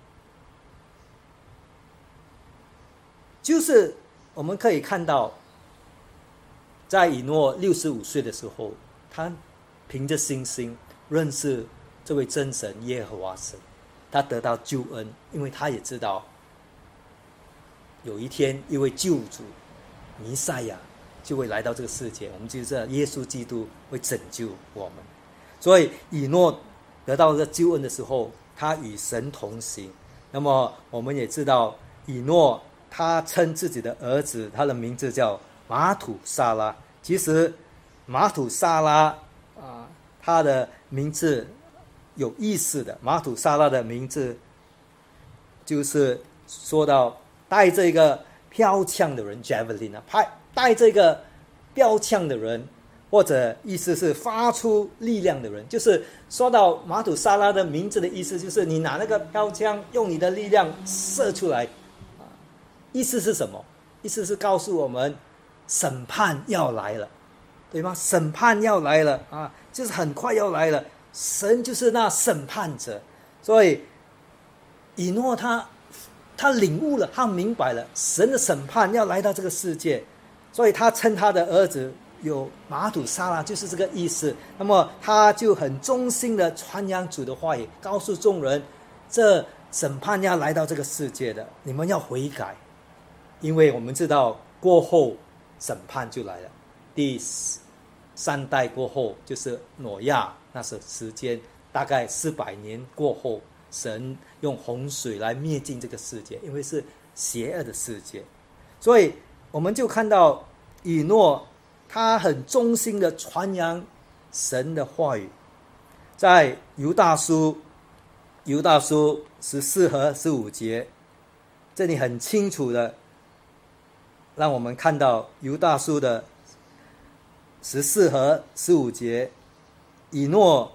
S1: 就是我们可以看到，在以诺65岁的时候，他凭着信心认识这位真神耶和华神，他得到救恩，因为他也知道有一天一位救主弥赛亚就会来到这个世界，我们就知道耶稣基督会拯救我们。所以以诺得到这救恩的时候，他与神同行。那么我们也知道以诺他称自己的儿子，他的名字叫马土撒拉。其实马土撒拉他的名字有意思的，马土撒拉的名字就是说到带着一个标枪的人 javelin 带着一个标枪的人，或者意思是发出力量的人。就是说到马土撒拉的名字的意思，就是你拿那个标枪，用你的力量射出来。意思是什么？意思是告诉我们审判要来了，对吗？审判要来了就是很快要来了，神就是那审判者。所以以诺他领悟了，他明白了神的审判要来到这个世界，所以他称他的儿子有马土撒拉，就是这个意思。那么他就很忠心的传扬主的话语，告诉众人这审判要来到这个世界的，你们要悔改。因为我们知道过后审判就来了，第3代过后就是挪亚，那时间大概400年过后，神用洪水来灭尽这个世界，因为是邪恶的世界。所以我们就看到以诺他很忠心的传扬神的话语。在犹大书14和15节，这里很清楚的让我们看到犹大书的14和15节，以诺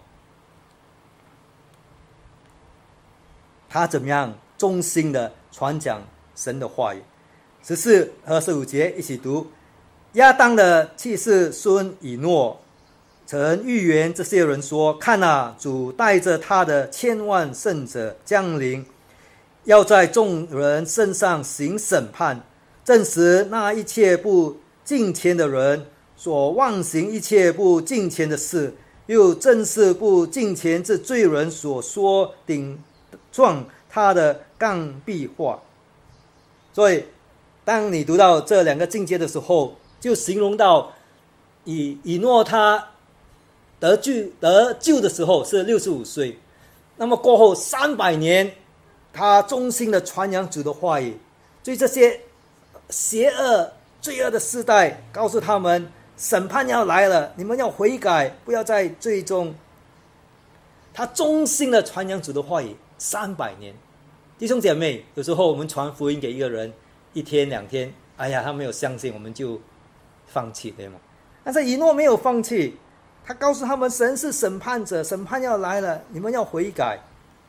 S1: 他怎么样忠心的传讲神的话语。14和15节一起读。亚当的妻室孙以诺曾预言这些人说，看啊，主带着他的千万圣者降临，要在众人身上行审判，证实那一切不敬虔的人所妄行一切不敬虔的事，又正是不敬虔之罪人所说顶撞他的刚愎话。所以当你读到这两个境界的时候，就形容到以诺他得救的时候是65岁，那么过后300年，他忠心的传扬主的话语，对这些邪恶罪恶的世代，告诉他们审判要来了，你们要悔改，不要在罪中。他忠心的传扬主的话语300年。弟兄姐妹，有时候我们传福音给一个人1天2天，哎呀，他没有相信，我们就放弃，对吗？但是以诺没有放弃，他告诉他们神是审判者，审判要来了，你们要悔改。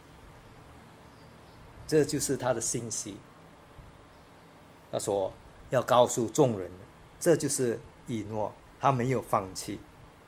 S1: 这就是他的信息，他说要告诉众人，这就是以诺，他没有放弃。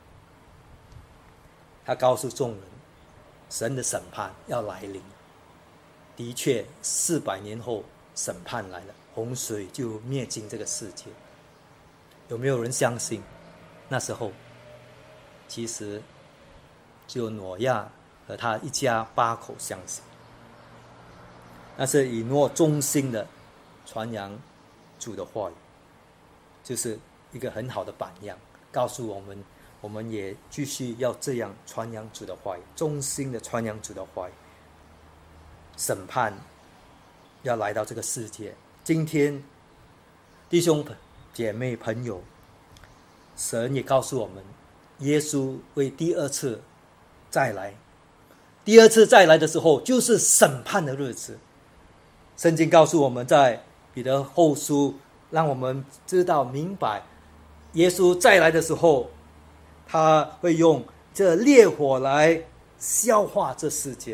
S1: 他告诉众人，神的审判要来临。的确400年后审判来了，洪水就灭尽这个世界。有没有人相信？那时候其实只有挪亚和他一家8口相信。那是以诺忠心的传扬主的话语，就是一个很好的榜样，告诉我们也继续要这样传扬主的话语，忠心的传扬主的话语。审判要来到这个世界。今天弟兄姐妹朋友，神也告诉我们，耶稣为第2次再来。第2次再来的时候，就是审判的日子。圣经告诉我们，在彼得后书，让我们知道明白，耶稣再来的时候，他会用这烈火来消化这世界。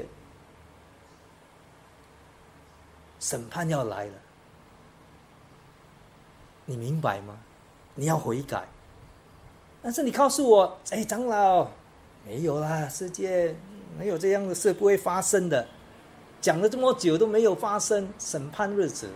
S1: 审判要来了，你明白吗？你要悔改。但是你告诉我，长老，没有啦，世界没有这样的事，不会发生的。讲了这么久都没有发生审判日子。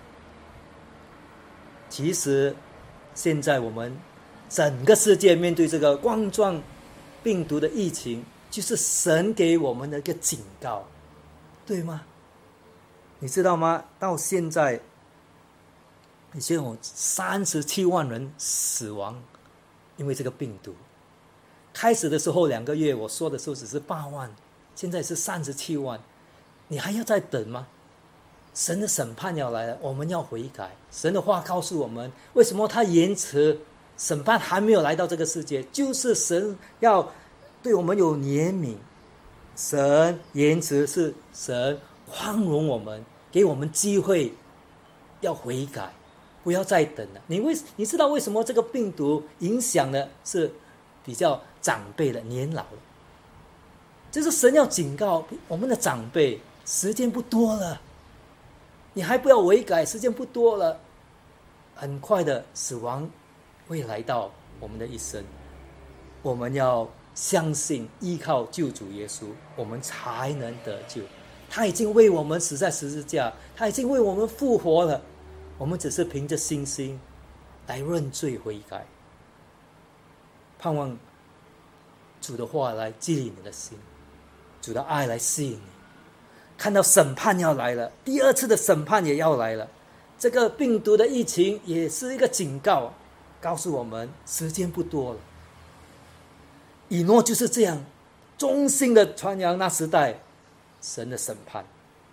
S1: 其实现在我们整个世界面对这个冠状病毒的疫情，就是神给我们的一个警告，对吗？你知道吗？到现在已经有37万人死亡，因为这个病毒。开始的时候2个月，我说的时候只是8万，现在是37万。你还要再等吗？神的审判要来了，我们要悔改。神的话告诉我们，为什么他延迟审判还没有来到这个世界，就是神要对我们有怜悯。神延迟是神宽容我们，给我们机会要悔改，不要再等了。你知道为什么这个病毒影响的是比较长辈的、年老的？就是神要警告我们的长辈，时间不多了，你还不要悔改，时间不多了，很快的死亡会来到我们的一生。我们要相信依靠救主耶稣，我们才能得救。他已经为我们死在十字架，他已经为我们复活了，我们只是凭着信心来认罪悔改，盼望主的话来激励你的心，主的爱来吸引你。看到审判要来了，第2次的审判也要来了，这个病毒的疫情也是一个警告，告诉我们时间不多了。以诺就是这样忠心的传扬那时代神的审判。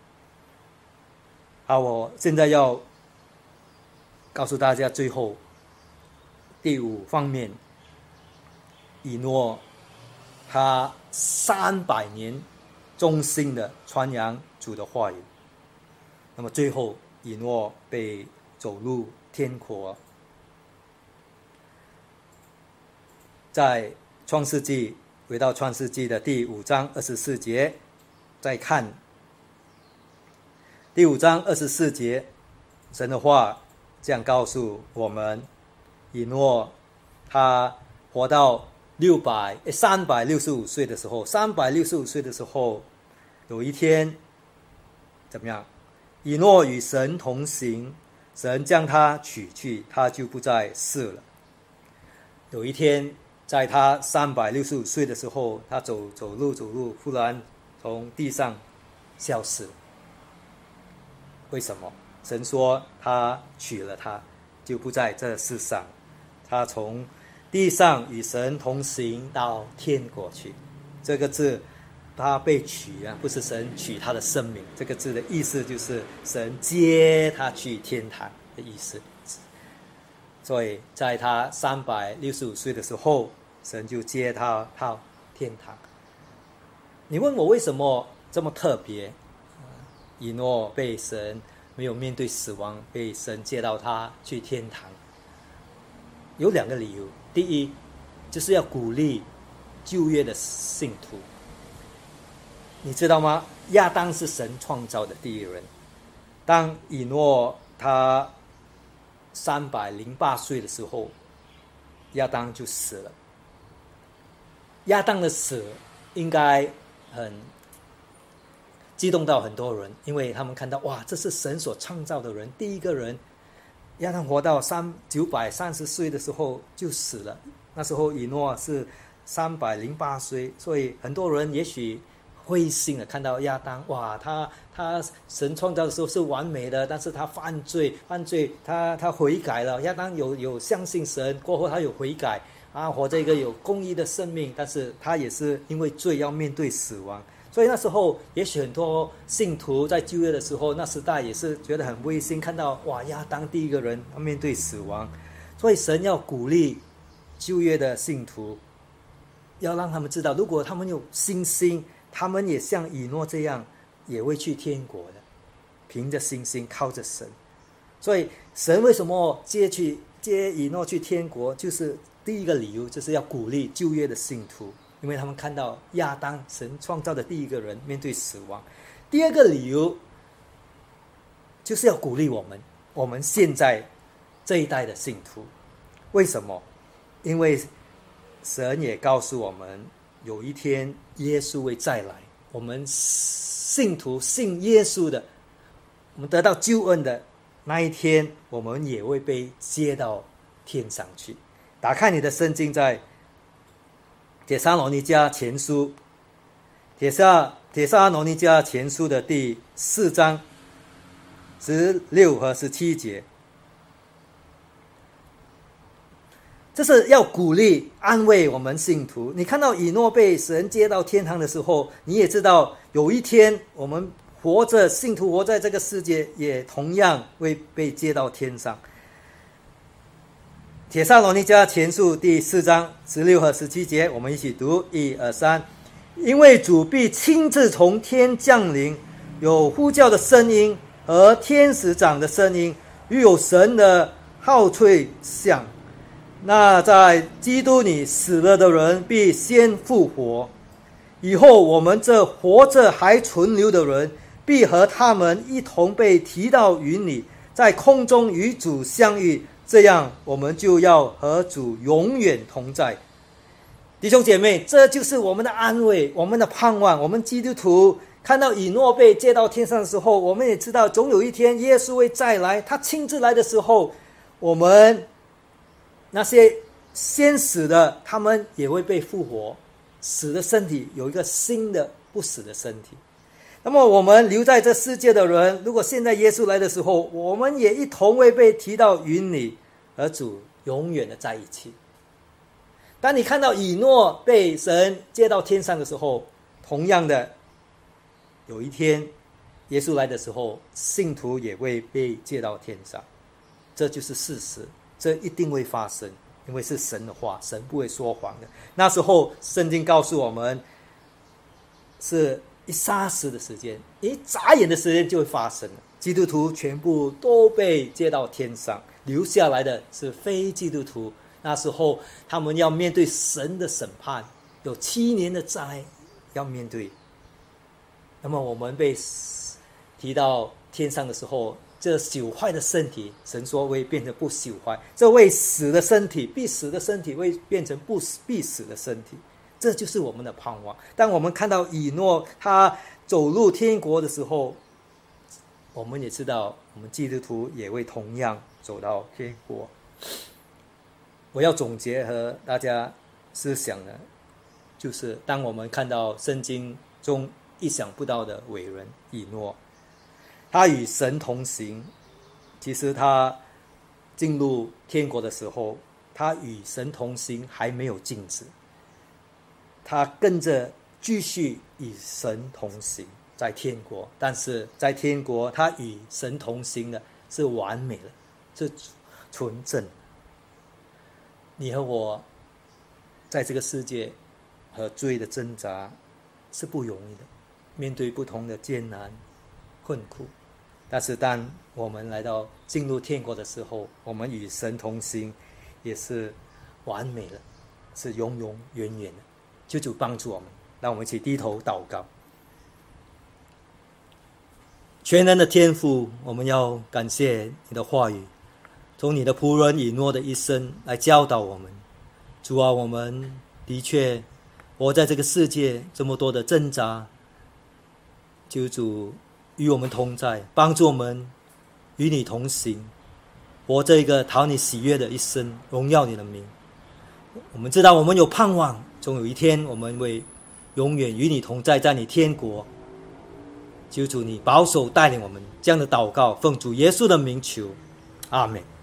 S1: 好，我现在要告诉大家最后第5方面，以诺他300年忠心的传扬主的话语。那么最后以诺被走入天国。在创世纪，回到创世纪的第5章24节，再看第5章24节，神的话这样告诉我们，以诺他活到365岁的时候，365岁的时候，有一天怎么样？以诺与神同行，神将他取去，他就不再世了。有一天，在他365岁的时候，他走路，忽然从地上消失。为什么？神说他取了他， 就不在这世上，他从地上与神同行到天国去。这个字他被取不是神取他的生命，这个字的意思就是神接他去天堂的意思。所以在他365岁的时候，神就接他到天堂。你问我为什么这么特别？以诺被神没有面对死亡，被神接到他去天堂，有2个理由。第一，就是要鼓励旧约的信徒。你知道吗？亚当是神创造的第一人。当以诺他308岁的时候，亚当就死了。亚当的死应该很激动到很多人，因为他们看到哇，这是神所创造的人，第一个人。亚当活到930岁的时候就死了，那时候以诺是308岁，所以很多人也许灰心的看到亚当，哇，他神创造的时候是完美的，但是他犯罪，他悔改了。亚当有相信神，过后他有悔改活着一个有公义的生命，但是他也是因为罪要面对死亡。所以那时候也许很多信徒在旧约的时候，那时代也是觉得很灰心，看到哇，亚当第一个人要面对死亡。所以神要鼓励旧约的信徒，要让他们知道，如果他们有信心，他们也像以诺这样也会去天国的，凭着信心靠着神。所以神为什么接以诺去天国，就是第一个理由，就是要鼓励旧约的信徒，因为他们看到亚当神创造的第一个人面对死亡。第二个理由就是要鼓励我们现在这一代的信徒。为什么？因为神也告诉我们，有一天耶稣会再来，我们信徒信耶稣的，我们得到救恩的那一天，我们也会被接到天上去。打开你的圣经，在帖撒罗尼迦前书，帖撒罗尼迦前书的第4章16和17节，这是要鼓励安慰我们信徒。你看到以诺被神接到天堂的时候，你也知道有一天我们信徒活在这个世界，也同样会被接到天上。帖撒罗尼迦前书第4章16和17节，我们一起读，1、2、3。因为主必亲自从天降临，有呼叫的声音和天使长的声音，与有神的号吹响。那在基督里死了的人必先复活，以后我们这活着还存留的人，必和他们一同被提到云里，在空中与主相遇，这样我们就要和主永远同在。弟兄姐妹，这就是我们的安慰，我们的盼望。我们基督徒看到以诺被接到天上的时候，我们也知道总有一天耶稣会再来，他亲自来的时候，我们那些先死的，他们也会被复活，死的身体有一个新的不死的身体。那么我们留在这世界的人，如果现在耶稣来的时候，我们也一同会被提到云里，和主永远的在一起。当你看到以诺被神接到天上的时候，同样的，有一天耶稣来的时候，信徒也会被接到天上。这就是事实，这一定会发生，因为是神的话，神不会说谎的。那时候圣经告诉我们，是一霎时的时间，一眨眼的时间就会发生了。基督徒全部都被接到天上，留下来的是非基督徒。那时候他们要面对神的审判，有7年的灾要面对。那么我们被提到天上的时候，这朽坏的身体，神说会变成不朽坏，这未死的身体，必死的身体会变成必死的身体。这就是我们的盼望。当我们看到以诺他走入天国的时候，我们也知道我们基督徒也会同样走到天国。我要总结和大家思想的，就是当我们看到圣经中意想不到的伟人以诺，他与神同行，其实他进入天国的时候，他与神同行还没有静止，他跟着继续与神同行在天国。但是在天国，他与神同行的是完美的，是纯正的。你和我在这个世界和罪的挣扎是不容易的，面对不同的艰难困苦，但是当我们来到进入天国的时候，我们与神同行也是完美的，是永永远远的。求主帮助我们，让我们一起低头祷告。全能的天父，我们要感谢你的话语，从你的仆人以诺的一生来教导我们。主啊，我们的确活在这个世界这么多的挣扎，求主与我们同在，帮助我们与你同行，活这一个讨你喜悦的一生，荣耀你的名。我们知道我们有盼望，终有一天我们会永远与你同在，在你天国。求主你保守带领我们，这样的祷告奉主耶稣的名求，阿们。